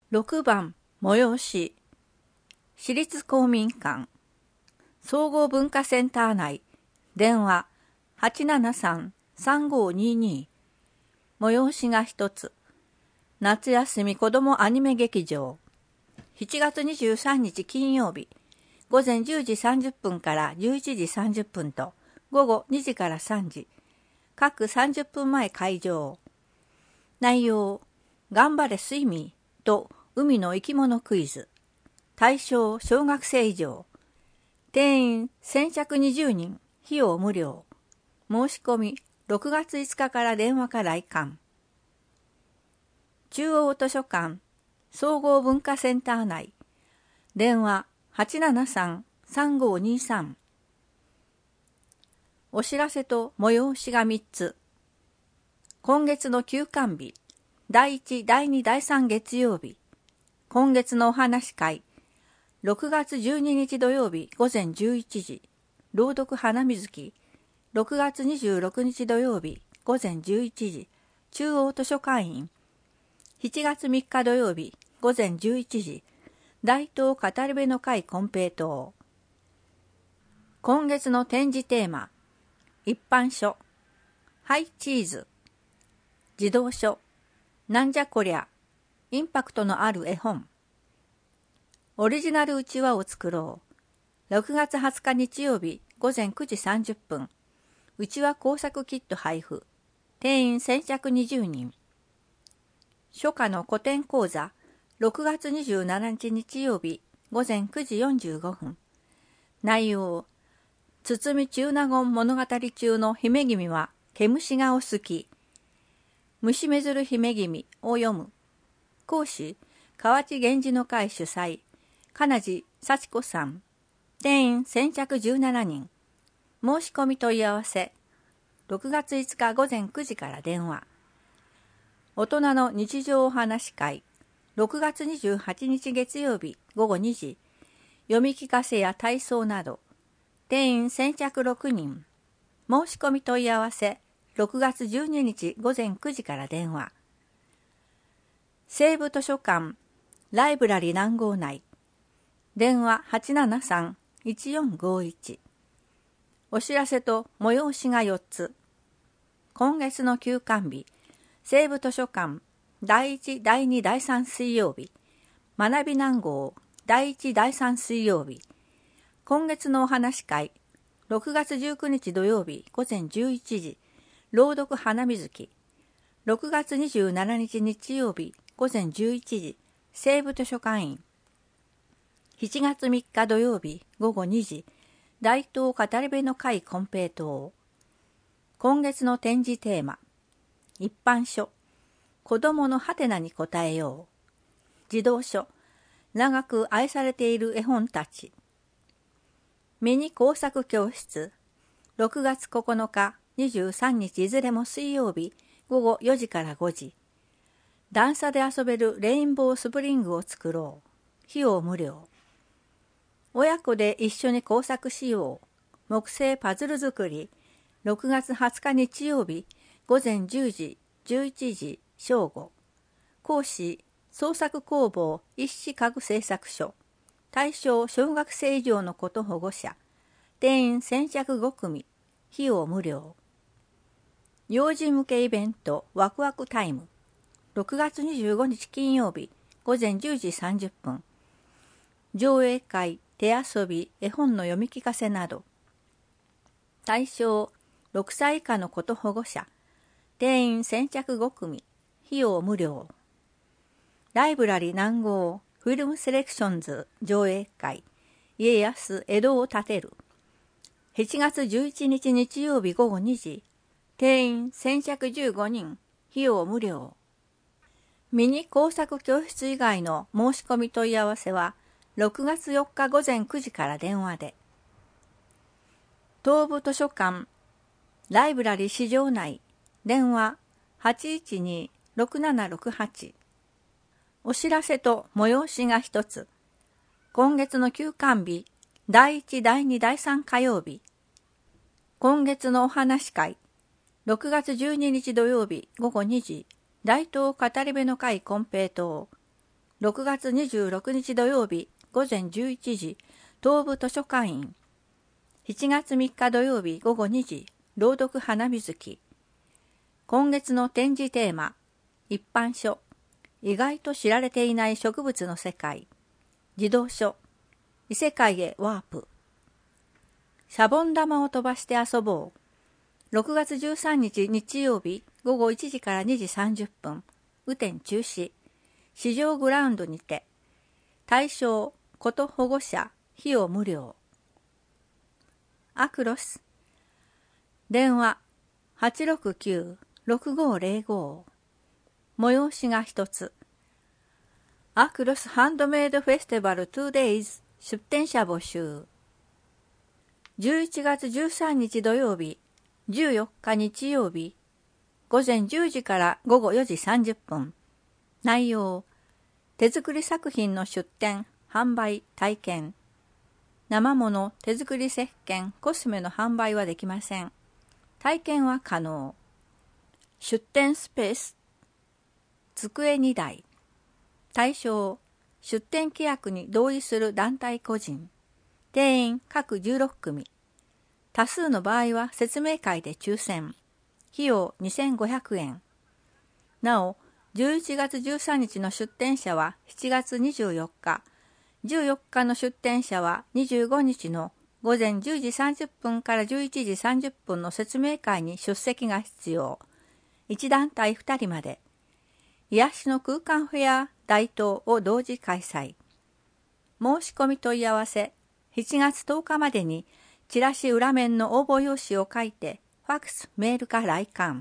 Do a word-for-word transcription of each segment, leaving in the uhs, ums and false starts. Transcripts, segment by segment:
ろくばん催し市立公民館総合文化センター内電話 はちななさん さんごにに 催しが一つ夏休み子どもアニメ劇場しちがつにじゅうさんにち金曜日午前じゅうじさんじゅっぷんからじゅういちじさんじゅっぷんと午後にじからさんじ各さんじゅっぷんまえ開場内容頑張れスイミーと海の生き物クイズ対象小学生以上定員せんひゃくにじゅうにん費用無料申し込みろくがついつかから電話か来館中央図書館総合文化センター内電話 はちななさん さんごにさん お知らせと催しがみっつ今月の休館日だいいち、だいに、だいさん月曜日今月のお話会ろくがつじゅうににち土曜日午前じゅういちじ朗読花水木ろくがつにじゅうろくにち土曜日午前じゅういちじ中央図書館員しちがつみっか土曜日午前じゅういちじ大東語り部の会金平糖今月の展示テーマ一般書ハイチーズ児童書なんじゃこりゃインパクトのある絵本オリジナルうちわを作ろうろくがつはつか日曜日午前くじさんじゅっぷんうちわ工作キット配布定員せんひゃくにじゅうにん初夏の古典講座ろくがつにじゅうしちにち日曜日午前くじよんじゅうごふん内容堤中納言物語中の姫君は毛虫がお好き虫めずる姫君を読む講師河内源氏の会主催金地幸子さん定員せんひゃくじゅうななにん申し込み問い合わせろくがついつか午前くじから電話大人の日常お話会ろくがつにじゅうはちにち月曜日午後にじ読み聞かせや体操など定員せんひゃくろくにん申し込み問い合わせろくがつじゅうににち午前くじから電話西部図書館ライブラリ南郷内電話 はちななさん いちよんごいち お知らせと催しがよっつ今月の休館日西部図書館だいいち、だいに、だいさん水曜日学び南郷だいいち、だいさん水曜日今月のお話会ろくがつじゅうくにち土曜日午前じゅういちじ朗読花水木ろくがつにじゅうしちにち日曜日午前じゅういちじ西部図書館員しちがつみっか土曜日午後にじ大東語り部の会金平糖今月の展示テーマ一般書子どものハテナに答えよう児童書長く愛されている絵本たちミニ工作教室ろくがつここのかにじゅうさんにちいずれも水曜日午後よじからごじ段差で遊べるレインボースプリングを作ろう費用無料親子で一緒に工作しよう木製パズル作りろくがつはつか日曜日午前じゅうじじゅういちじ正午講師創作工房一子家具製作所対象小学生以上の子と保護者定員せんひゃくごくみ費用無料幼児向けイベントワクワクタイムろくがつにじゅうごにち金曜日午前じゅうじさんじゅっぷん上映会手遊び絵本の読み聞かせなど対象ろくさい以下の子と保護者定員せんひゃくごくみ費用無料ライブラリ南郷フィルムセレクションズ上映会家康江戸を建てるしちがつじゅういちにち日曜日午後にじ定員せんひゃくじゅうごにん費用無料ミニ工作教室以外の申し込み問い合わせはろくがつよっか午前くじから電話で東部図書館ライブラリ市場内電話 はちいちに ろくななろくはち お知らせと催しが一つ今月の休館日だいいち、だいに、だいさん火曜日今月のお話会ろくがつじゅうににち土曜日午後にじ大東語り部の会金平糖ろくがつにじゅうろくにち土曜日午前じゅういちじ、東部図書館員。しちがつみっか土曜日午後にじ、朗読花水木。今月の展示テーマ、一般書、意外と知られていない植物の世界。児童書、異世界へワープ。シャボン玉を飛ばして遊ぼう。ろくがつじゅうさんにち日曜日午後いちじからにじさんじゅっぷん、雨天中止。市場グラウンドにて。対象、こと保護者、費用無料。アクロス。電話、はちろくきゅう ろくごーぜろご。催しが一つ。アクロスハンドメイドフェスティバル ツーデイズ 出展者募集。じゅういちがつじゅうさんにち土曜日、じゅうよっか日曜日、午前じゅうじから午後よじさんじゅっぷん。内容、手作り作品の出展、販売、体験。生物、手作り石鹸、コスメの販売はできません。体験は可能。出展スペース、机にだい。対象、出展規約に同意する団体個人。定員各じゅうろっくみ。多数の場合は説明会で抽選。費用にせんごひゃくえん。なお、じゅういちがつじゅうさんにちの出展者はしちがつにじゅうよっか、じゅうよっかの出展者はにじゅうごにちの午前じゅうじさんじゅっぷんからじゅういちじさんじゅっぷんの説明会に出席が必要。いち団体ふたりまで。癒しの空間フェア大東を同時開催。申し込み問い合わせ、しちがつとおかまでにチラシ裏面の応募用紙を書いて、ファックス、メールか来館。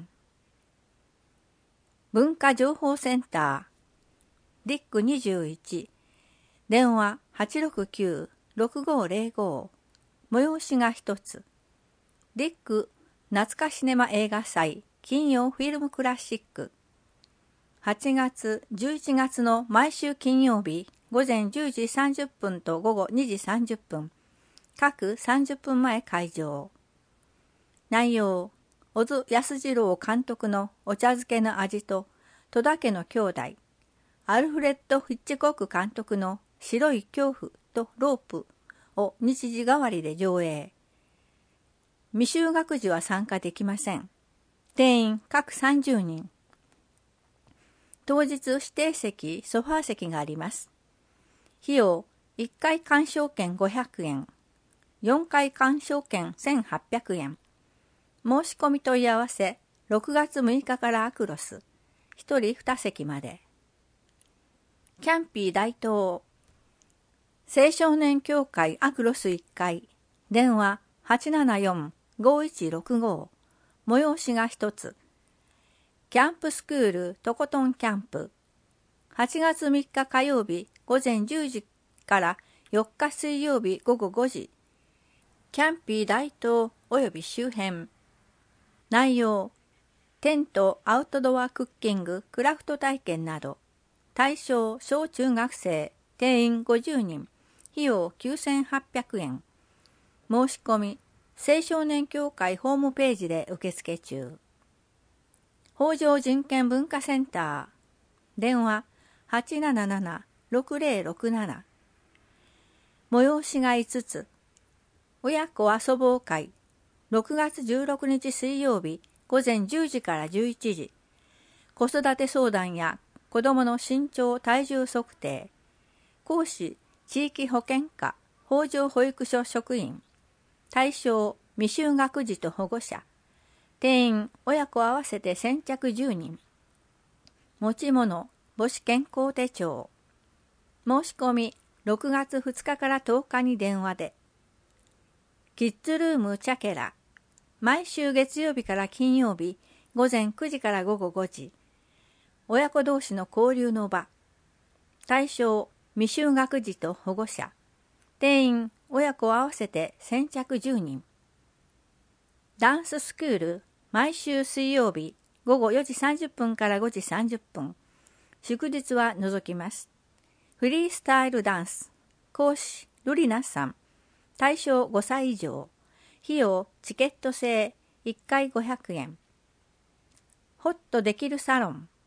文化情報センター、ディックにじゅういち、電話 はちろくきゅう ろくごーぜろご、催しが一つ。ディック懐かシネマ映画祭金曜フィルムクラシック。はちがつ、じゅういちがつの毎週金曜日午前じゅうじさんじゅっぷんと午後にじさんじゅっぷん。各さんじゅっぷんまえ開場。内容、小津安二郎監督のお茶漬けの味と戸田家の兄弟、アルフレッド・ヒッチコック監督の白い恐怖とロープを日時代わりで上映。未就学児は参加できません。定員各さんじゅうにん。当日指定席、ソファー席があります。費用、いっかい鑑賞券ごひゃくえん、よんかい鑑賞券せんはっぴゃくえん。申し込み問い合わせ、ろくがつむいかからアクロス、ひとりにせきまで。キャンピー大東、青少年協会アクロスいっかい、電話 はちななよん ごいちろくご、催しが一つ。キャンプスクールとことんキャンプ、はちがつみっか火曜日午前じゅうじからよっか水曜日午後ごじ、キャンピー大東および周辺。内容、テント、アウトドアクッキング、クラフト体験など。対象、小中学生、定員ごじゅうにん、費用きゅうせんはっぴゃくえん。申し込み、青少年協会ホームページで受付中。北条人権文化センター、電話 はちなななな ろくぜろろくなな。催しがいつつ。親子遊ぼう会、ろくがつじゅうろくにち水曜日午前じゅうじからじゅういちじ。子育て相談や子どもの身長体重測定。講師、地域保健課、北条保育所職員。対象、未就学児と保護者。定員、親子合わせて先着じゅうにん。持ち物、母子健康手帳。申し込み、ろくがつふつかからとおかに電話で。キッズルームチャケラ。毎週月曜日から金曜日、午前くじから午後ごじ。親子同士の交流の場。対象、未就学児と保護者。定員、親子合わせて先着じゅうにん。ダンススクール、毎週水曜日、午後よじさんじゅっぷんからごじさんじゅっぷん。祝日は除きます。フリースタイルダンス。講師、ルリナさん。対象ごさい以上。費用、チケット制、いっかいごひゃくえん。ホッとできるサロン。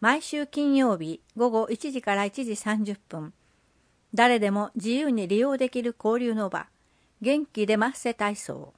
毎週金曜日午後いちじからいちじさんじゅっぷん、誰でも自由に利用できる交流の場、元気出ますせ体操。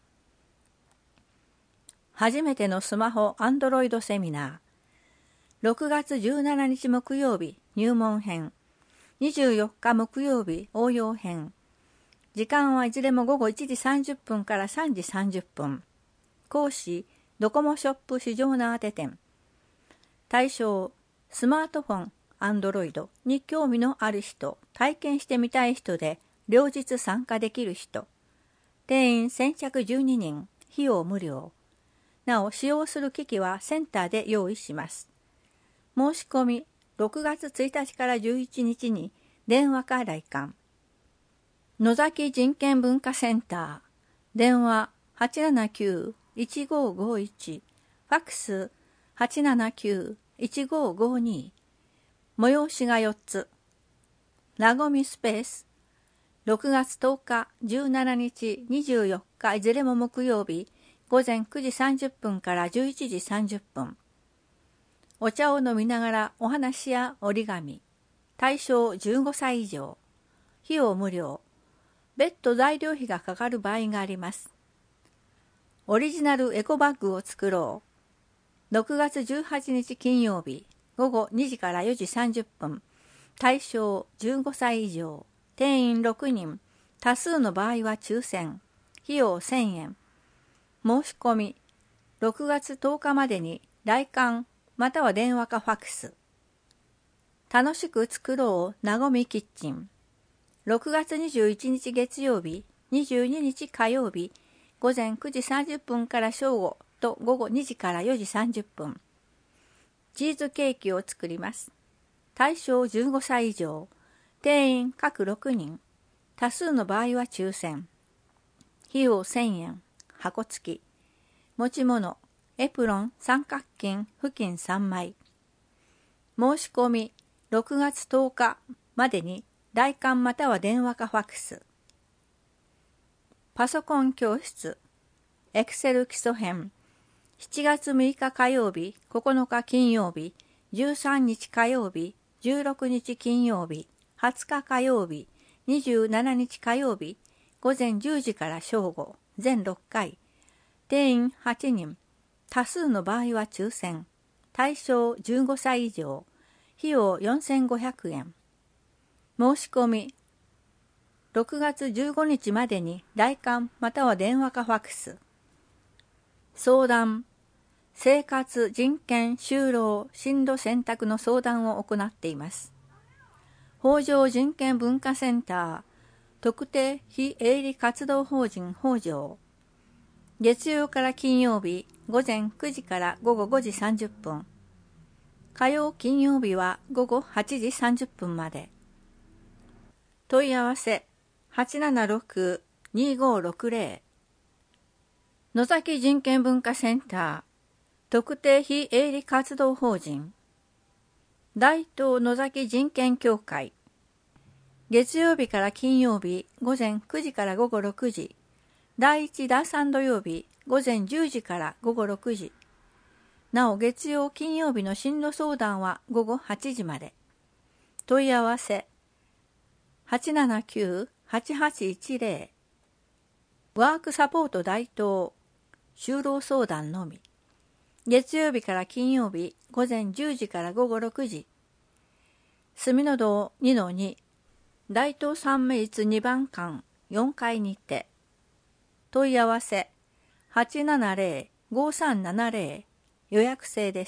初めてのスマホアンドロイドセミナー。ろくがつじゅうしちにち木曜日入門編。にじゅうよっか木曜日応用編。時間はいずれも午後いちじさんじゅっぷんからさんじさんじゅっぷん。講師、ドコモショップ市場の当て店。対象、スマートフォン、アンドロイドに興味のある人、体験してみたい人で、両日参加できる人。定員先着じゅうににん、費用無料。なお、使用する機器はセンターで用意します。申し込み、ろくがつついたちからじゅういちにちに電話か来館。野崎人権文化センター。電話はちななきゅう いちごごいち。ファックスはちななきゅう いちごごに。催しがよっつ。なごみスペース。ろくがつとおか、じゅうしちにち、にじゅうよっかいずれも木曜日、午前くじさんじゅっぷんからじゅういちじさんじゅっぷん。お茶を飲みながらお話や折り紙。対象じゅうごさい以上。費用無料。別途材料費がかかる場合があります。オリジナルエコバッグを作ろう。ろくがつじゅうはちにち金曜日、午後にじからよじさんじゅっぷん。対象じゅうごさい以上。定員ろくにん。多数の場合は抽選。費用せんえん。申し込み、ろくがつとおかまでに来館または電話かファックス。楽しく作ろうなごみキッチン。ろくがつにじゅういちにち月曜日、にじゅうににち火曜日、午前くじさんじゅっぷんから正午と午後にじからよじさんじゅっぷん。チーズケーキを作ります。対象じゅうごさい以上。定員各ろくにん。多数の場合は抽選。費用せんえん。箱付き。持ち物、エプロン、三角巾、布巾さんまい。申し込み、ろくがつとおかまでに来館または電話かファックス。パソコン教室、エクセル基礎編。しちがつむいか火曜日、ここのか金曜日、じゅうさんにち火曜日、じゅうろくにち金曜日、はつか火曜日、にじゅうしちにち火曜日、午前じゅうじから正午、全ろっかい。定員はちにん。多数の場合は抽選。対象じゅうごさい以上。費用よんせんごひゃくえん。申し込み、ろくがつじゅうごにちまでに来館または電話かファックス。相談、生活、人権、就労、進路選択の相談を行っています。北条人権文化センター、特定非営利活動法人北条。月曜から金曜日、午前くじから午後ごじさんじゅっぷん。火曜金曜日は午後はちじさんじゅっぷんまで。問い合わせはちななろく にごろくぜろ。野崎人権文化センター、特定非営利活動法人。大東野崎人権協会。月曜日から金曜日、午前くじから午後ろくじ。だいいちだいさん土曜日、午前じゅうじから午後ろくじ。なお、月曜金曜日の進路相談は午後はちじまで。問い合わせはちななきゅう はちはちいちぜろ。ワークサポート大東。就労相談のみ。月曜日から金曜日、午前じゅうじから午後ろくじ。住の堂 にのに。大東三名室にばん館よんかいにて。問い合わせはちななぜろ ごさんななぜろ。予約制です。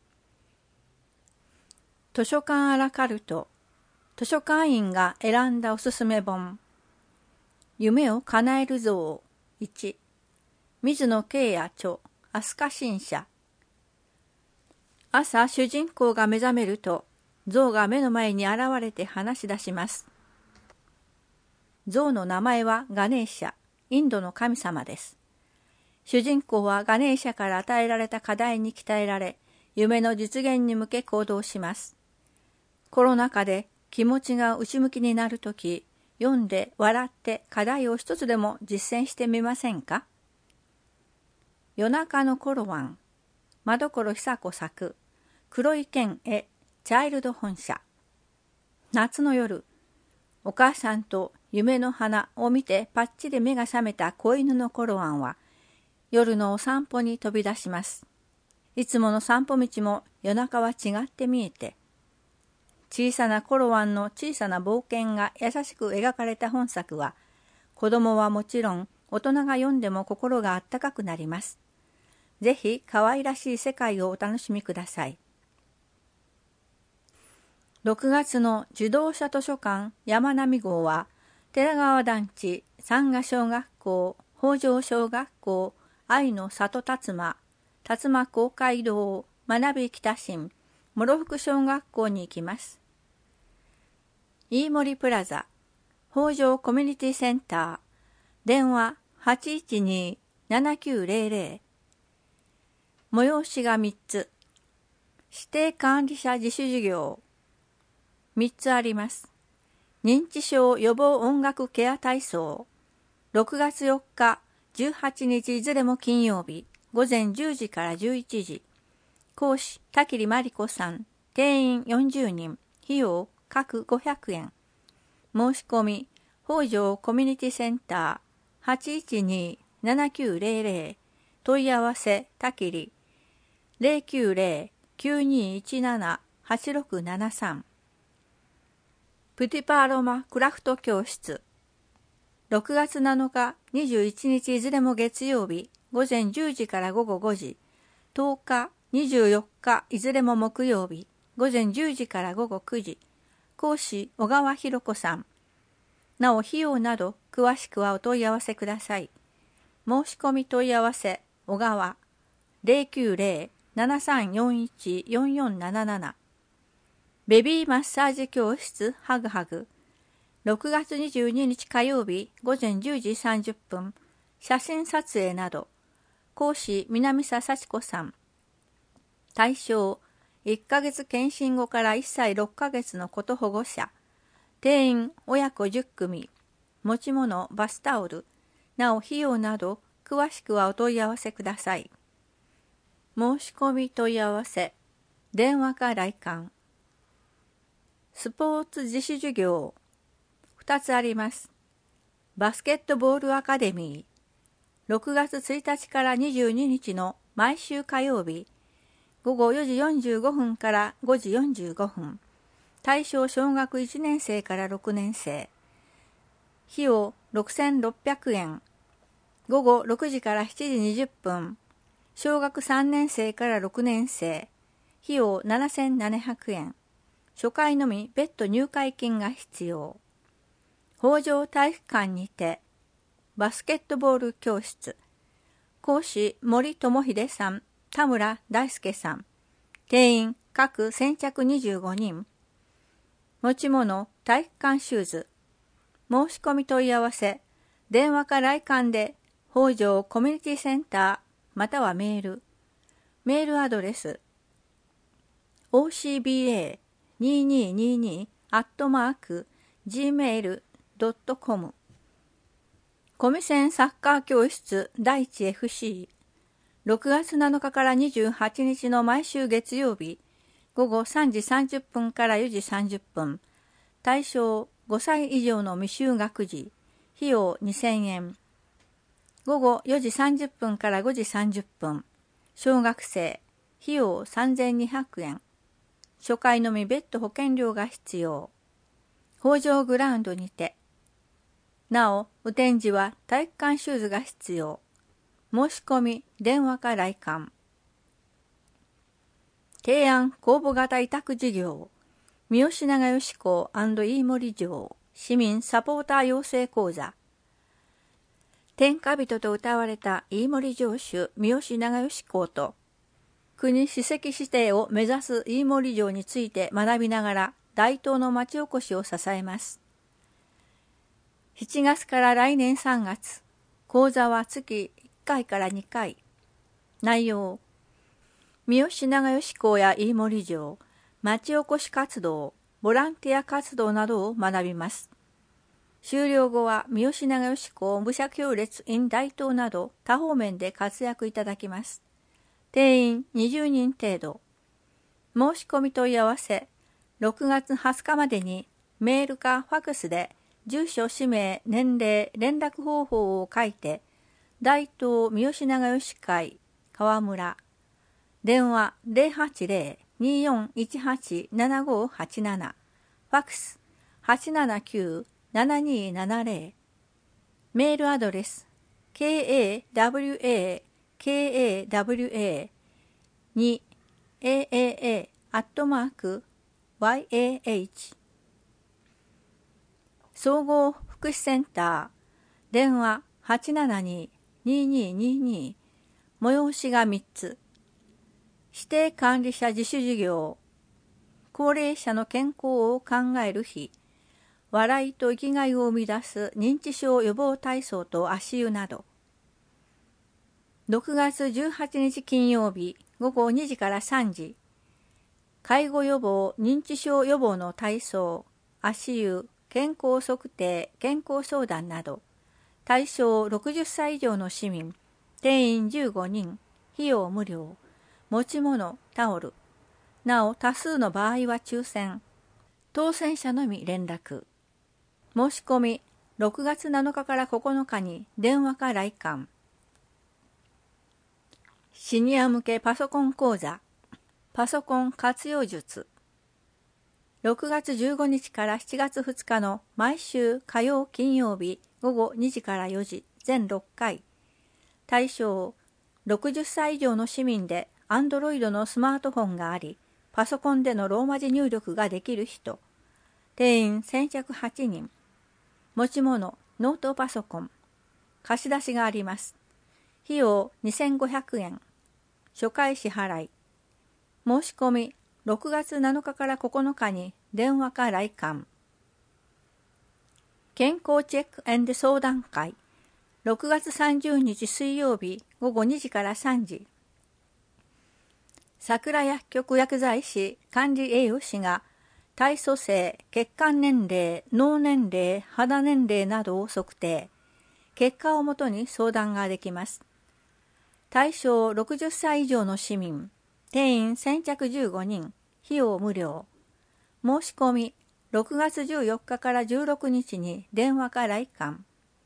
図書館アラカルト。図書館員が選んだおすすめ本。夢を叶える像いち。水野慶也著、飛鳥新社。朝主人公が目覚めると、像が目の前に現れて話し出します。像の名前はガネーシャ、インドの神様です。主人公はガネーシャから与えられた課題に鍛えられ、夢の実現に向け行動します。コロナ禍で気持ちが内向きになるとき、読んで笑って課題を一つでも実践してみませんか？夜中のコロワン、間所久子作、 黒い剣へチャイルド本社。夏の夜、お母さんと夢の花を見てパッチリ目が覚めた子犬のコロワンは、夜のお散歩に飛び出します。いつもの散歩道も夜中は違って見えて、小さなコロワンの小さな冒険が優しく描かれた本作は、子供はもちろん大人が読んでも心があったかくなります。ぜひ可愛らしい世界をお楽しみください。ろくがつの自動車図書館山並号は、寺川団地、山賀小学校、北条小学校、愛の里辰馬、辰馬公会堂、学び北新、諸福小学校に行きます。飯森プラザ、北条コミュニティセンター、電話 はちいちにーななきゅうぜろぜろ。催しがみっつ。指定管理者自主事業。みっつあります。認知症予防音楽ケア体操。ろくがつよっか、じゅうはちにちいずれも金曜日、ごぜんじゅうじからじゅういちじ。講師、田切真理子さん。定員よんじゅうにん。費用、各ごひゃくえん。申し込み、北条コミュニティセンター、はちいちにーななきゅうぜろぜろ。問い合わせ、田切。ゼロきゅうゼロ きゅうにいちなな はちろくななさん。プティパーロマクラフト教室。ろくがつなのか、にじゅういちにちいずれも月曜日、ごぜんじゅうじからごごごじ。とおか、にじゅうよっかいずれも木曜日、ごぜんじゅうじからごごくじ。講師、小川博子さん。なお、費用など、詳しくはお問い合わせください。申し込み問い合わせ、小川、ゼロきゅうゼロ ななさんよんいち よんよんなななな。ベビーマッサージ教室ハグハグ。ろくがつにじゅうににち火曜日ごぜんじゅうじさんじゅっぷん。写真撮影など。講師南佐幸子さん。対象いっかげつ検診後からいっさいろっかげつのこと保護者。定員親子じゅっくみ。持ち物バスタオル。なお費用など詳しくはお問い合わせください。申し込み問い合わせ。電話か来館。スポーツ自主授業。ふたつあります。バスケットボールアカデミー。ろくがつついたちからにじゅうににちの毎週火曜日。ごごよじよんじゅうごふんからごじよんじゅうごふん。対象小学いちねんせいからろくねんせい。費用ろくせんろっぴゃくえん。ごごろくじからしちじにじゅっぷん。小学さんねんせいからろくねんせい。費用ななせんななひゃくえん。初回のみ別途入会金が必要。北条体育館にて、バスケットボール教室。講師森智秀さん、田村大輔さん。定員各先着にじゅうごにん。持ち物体育館シューズ。申し込み問い合わせ。電話か来館で、北条コミュニティセンター、またはメール。メールアドレス。オーシービーエーにせんにひゃくにじゅうに アットマーク ジーメール ドットコム。コミセンサッカー教室第一 エフシー。ろくがつなのかからにじゅうはちにちの毎週月曜日、ごごさんじさんじゅっぷんからよじさんじゅっぷん。対象ごさい以上の未就学児。費用にせんえん。ごごよじさんじゅっぷんからごじさんじゅっぷん。小学生。費用さんぜんにひゃくえん。初回のみ別途保険料が必要。北条グラウンドにて。なお、雨天時は体育館シューズが必要。申し込み、電話か来館。提案公募型委託事業。三好長吉校&飯森城市民サポーター養成講座。天下人と謳われた飯森城主三好長吉校と、国史跡指定を目指す飯森城について学びながら大東の町おこしを支えます。しちがつから来年さんがつ、講座は月いっかいからにかい。内容、三好長吉校や飯森城、町おこし活動、ボランティア活動などを学びます。終了後は三好長吉校武者行列 in 大東など多方面で活躍いただきます。定員にじゅうにん程度。 申し込み問い合わせ、ろくがつはつかまでにメールかファクスで住所、氏名、年齢、連絡方法を書いて、大東三好長吉会川村、電話 ゼロはちゼロ にーよんいちはち ななごはちなな、ファクス はちななきゅう ななにーななゼロ、メールアドレス ケーエーダブリューエーケーエーダブリューエーに エーエーエー アットマーク ワイエーエイチ 総合福祉センター電話 はちななにーにーにーにーにー 催しがみっつ指定管理者自主事業高齢者の健康を考える日笑いと生きがいを生み出す認知症予防体操と足湯などろくがつじゅうはちにち金曜日ごごにじからさんじ介護予防認知症予防の体操足湯健康測定健康相談など対象ろくじゅっさい以上の市民定員じゅうごにん費用無料持ち物タオルなお多数の場合は抽選当選者のみ連絡申し込みろくがつなのかからここのかに電話か来館シニア向けパソコン講座パソコン活用術ろくがつじゅうごにちからしちがつふつかの毎週火曜金曜日ごごにじからよじ全ろっかい対象ろくじゅっさい以上の市民でアンドロイドのスマートフォンがありパソコンでのローマ字入力ができる人定員先着はちにん持ち物ノートパソコン貸し出しがあります費用にせんごひゃくえん初回支払い申し込みろくがつなのかからここのかに電話か来館健康チェック&相談会ろくがつさんじゅうにち水曜日ごごにじからさんじ桜薬局薬剤師管理栄養士が体組成、血管年齢、脳年齢、肌年齢などを測定結果をもとに相談ができます対象ろくじゅっさい以上の市民定員先着じゅうごにん費用無料申し込みろくがつじゅうよっかからじゅうろくにちに電話か来館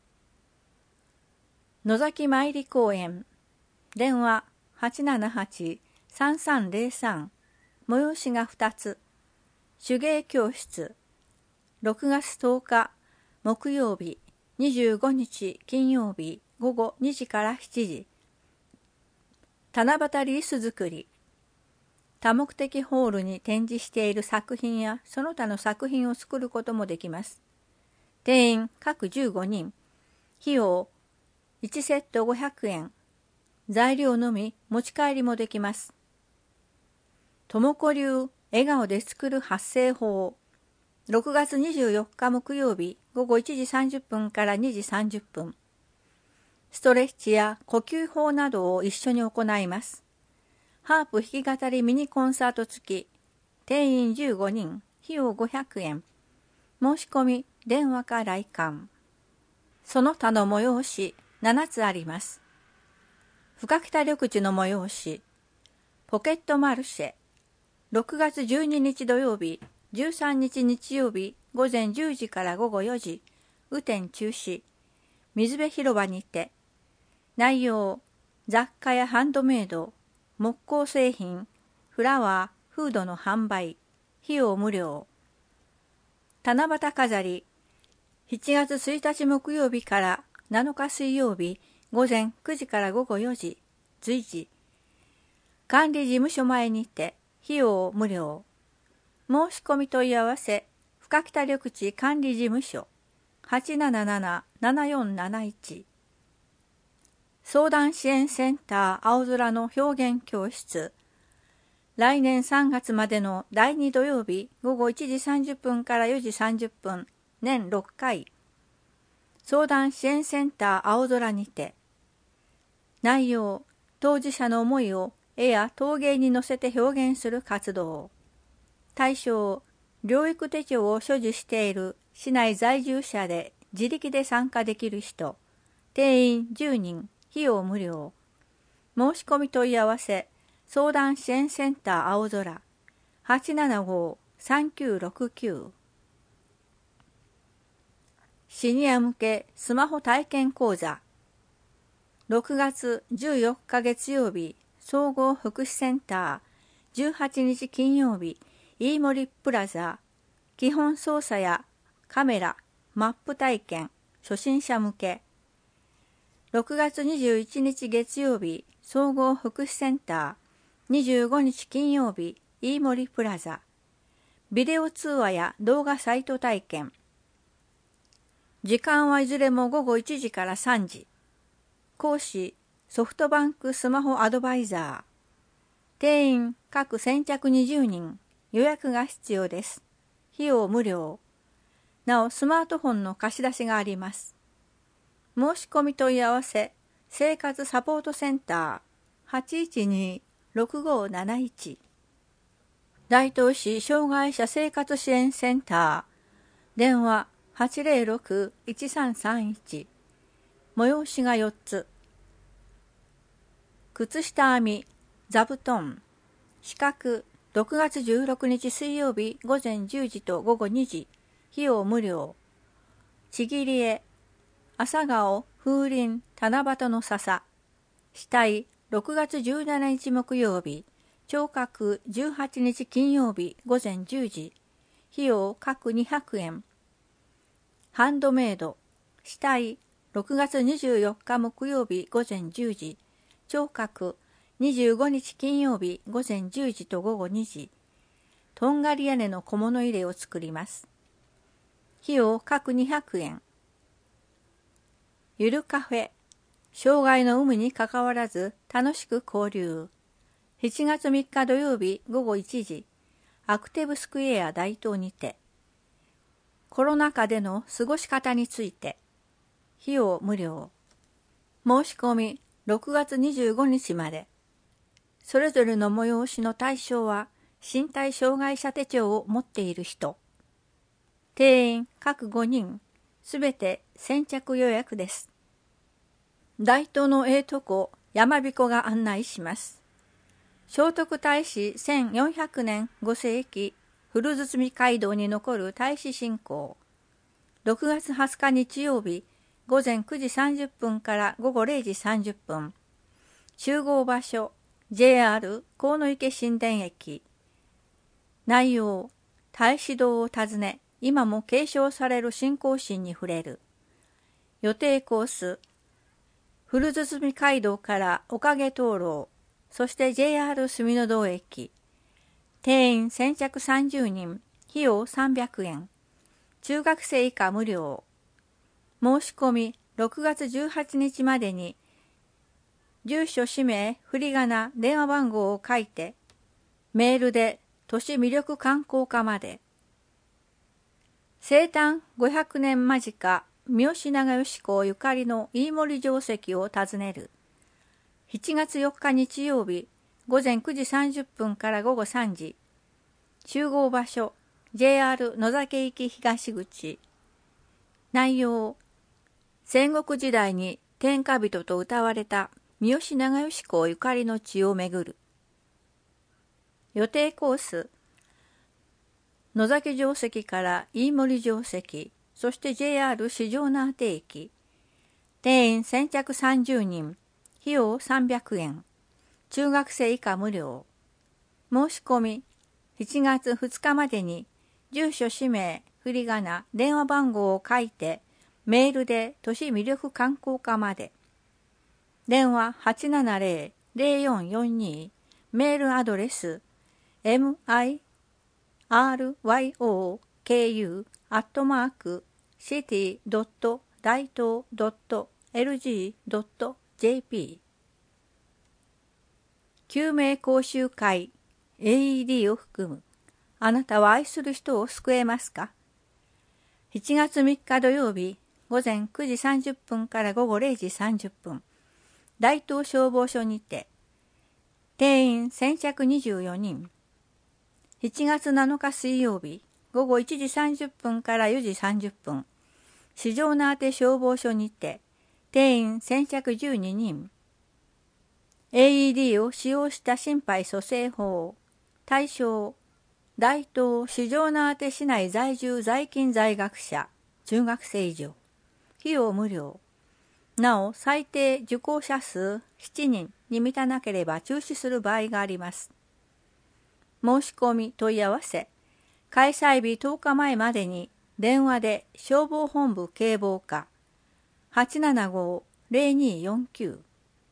野崎参り公園電話 はちななはち さんさんゼロさん 催しがふたつ手芸教室ろくがつとおか木曜日にじゅうごにち金曜日ごごにじからしちじ七夕リース作り多目的ホールに展示している作品やその他の作品を作ることもできます定員各じゅうごにん費用いちセットごひゃくえん材料のみ持ち帰りもできますともこ流笑顔で作る発声法ろくがつにじゅうよっか木曜日ごごいちじさんじゅっぷんからにじさんじゅっぷんストレッチや呼吸法などを一緒に行いますハープ弾き語りミニコンサート付き定員じゅうごにん費用ごひゃくえん申し込み電話か来館その他の催しななつあります深北緑地の催しポケットマルシェろくがつじゅうににち土曜日じゅうさんにち日曜日午前じゅうじからごごよじ雨天中止水辺広場にて内容雑貨やハンドメイド木工製品フラワーフードの販売費用無料七夕飾りしちがつついたち木曜日からなのか水曜日午前くじからごごよじ随時管理事務所前にて費用無料申し込み問い合わせ深北緑地管理事務所 はちなななな ななよんなないち 相談支援センター青空の表現教室来年さんがつまでのだいに土曜日ごごいちじさんじゅっぷんからよじさんじゅっぷん年ろっかい相談支援センター青空にて内容当事者の思いを絵や陶芸に乗せて表現する活動対象療育手帳を所持している市内在住者で自力で参加できる人定員じゅうにん費用無料申し込み問い合わせ相談支援センター青空はちななごーさんきゅうろくきゅう。シニア向けスマホ体験講座。ろくがつじゅうよっか月曜日、総合福祉センター。じゅうはちにち金曜日、飯森プラザ。基本操作やカメラ、マップ体験、初心者向け。ろくがつにじゅういちにち月曜日、総合福祉センター。にじゅうごにち金曜日、飯森プラザ。ビデオ通話や動画サイト体験。時間はいずれもごごいちじからさんじ。講師、ソフトバンクスマホアドバイザー。定員各先着にじゅうにん。予約が必要です。費用無料。なお、スマートフォンの貸し出しがあります。申し込み問い合わせ、生活サポートセンター はちいちにーろくごーなないち。大東市障害者生活支援センター。電話はちぜろろくいちさんさんいち。催しがよっつ。靴下編み、座布団、資格、ろくがつじゅうろくにち水曜日午前じゅうじと午後にじ。費用無料。ちぎり絵、朝顔、風鈴、七夕の笹。死体、ろくがつじゅうしちにち木曜日。聴覚じゅうはちにち金曜日午前じゅうじ。費用各にひゃくえん。ハンドメイド。死体ろくがつにじゅうよっか木曜日午前じゅうじ。聴覚にじゅうごにち金曜日午前じゅうじと午後にじ。とんがり屋根の小物入れを作ります。費用各にひゃくえん。ゆるカフェ。障害の有無にかかわらず楽しく交流。しちがつみっか土曜日午後いちじ、アクティブスクエア大東にて。コロナ禍での過ごし方について。費用無料。申し込みろくがつにじゅうごにちまで。それぞれの催しの対象は身体障害者手帳を持っている人。定員各ごにん、すべて先着予約です。大東のええとこ山彦が案内します。聖徳太子せんよんひゃくねんごせいき古堤街道に残る太子信仰。ろくがつはつか日曜日午前くじさんじゅっぷんから午後れいじさんじゅっぷん。集合場所 ジェイアール 河池新田駅。内容、太子堂を訪ね、今も継承される信仰心に触れる。予定コース、古堤街道からおかげ灯籠、そして ジェイアール 住の堂駅。定員先着さんじゅうにん、費用さんびゃくえん。中学生以下無料。申し込みろくがつじゅうはちにちまでに、住所、氏名、振り仮名、電話番号を書いて、メールで都市魅力観光課まで。生誕ごひゃくねん間近、三好長慶公ゆかりの飯森城跡を訪ねる。しちがつよっか日曜日、午前くじさんじゅっぷんから午後さんじ。集合場所、ジェイアール 野崎行き東口。内容、戦国時代に天下人と謳われた三好長慶公ゆかりの地を巡る。予定コース、野崎城跡から飯森城跡、そして ジェイアール 四条畷駅。定員先着さんじゅうにん、費用さんびゃくえん。中学生以下無料。申し込みしちがつふつかまでに、住所、氏名、振り仮名、電話番号を書いて、メールで都市魅力観光課まで。電話はちななぜろ ぜろよんよんに、メールアドレス ミロく アットマーク シティ ドット 大東 ドット エルジー ドット ジェーピー。救命講習会 エーイーディー を含む。あなたは愛する人を救えますか？しちがつみっか土曜日、午前くじさんじゅっぷんから午後れいじさんじゅっぷん。大東消防署にて。定員先着にじゅうよにん。しちがつなのか水曜日、午後いちじさんじゅっぷんからよじさんじゅっぷん。四条畷消防署にて。定員先着じゅうににん。エーイーディー を使用した心肺蘇生法。対象、 大東市場名宛市内在住在勤在学者、中学生以上。費用無料。なお、最低受講者数ななにんに満たなければ中止する場合があります。申し込み問い合わせ。開催日とおかまえまでに電話で消防本部警防課 はちななごーぜろにーよんきゅう。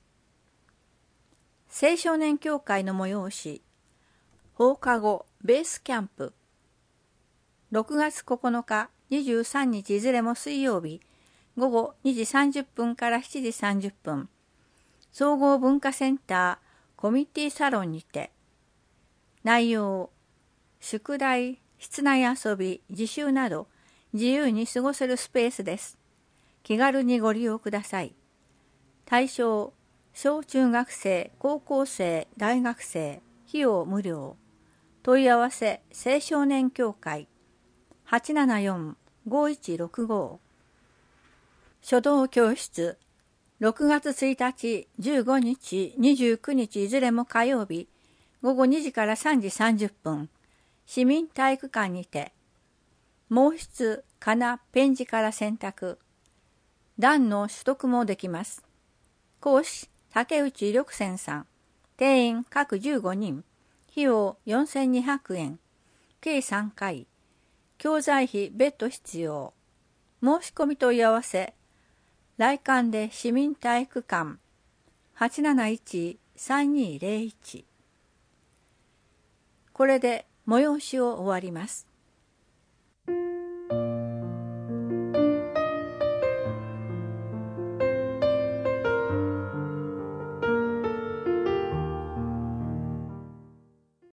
青少年協会の催し。放課後ベースキャンプ。ろくがつここのか、にじゅうさんにちいずれも水曜日、ごごにじさんじゅっぷんからしちじさんじゅっぷん。総合文化センターコミュニティサロンにて。内容、宿題、室内遊び、自習など自由に過ごせるスペースです。気軽にご利用ください。対象、小中学生、高校生、大学生、費用無料。問い合わせ、青少年協会 はちななよんーごいちろくご。書道教室、ろくがつついたち、じゅうごにち、にじゅうくにちいずれも火曜日、ごごにじからさんじさんじゅっぷん、市民体育館にて。毛筆、かな、ペン字から選択。段の取得もできます。講師、竹内緑泉さん。定員各じゅうごにん。費用よんせんにひゃくえん。計さんかい。教材費別途必要。申し込み問い合わせ。来館で市民体育館 はちなないちさんにーぜろいち。これで催しを終わります。